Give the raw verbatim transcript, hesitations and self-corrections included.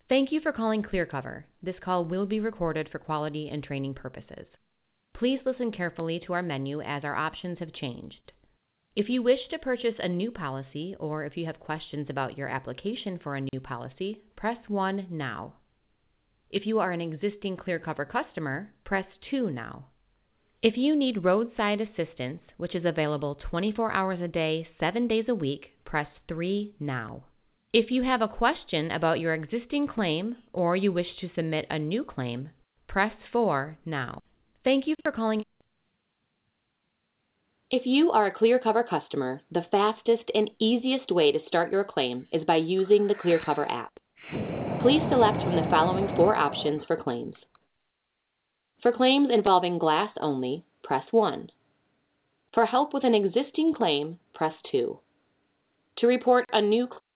Thank you for calling ClearCover. This call will be recorded for quality and training purposes. Please listen carefully to our menu as our options have changed. If you wish to purchase a new policy or if you have questions about your application for a new policy, press one now. If you are an existing ClearCover customer, press two now. If you need roadside assistance, which is available twenty-four hours a day, seven days a week, press three now. If you have a question about your existing claim or you wish to submit a new claim, press four now. Thank you for calling. If you are a ClearCover customer, the fastest and easiest way to start your claim is by using the ClearCover app. Please select from the following four options for claims. For claims involving glass only, press one. For help with an existing claim, press two. To report a new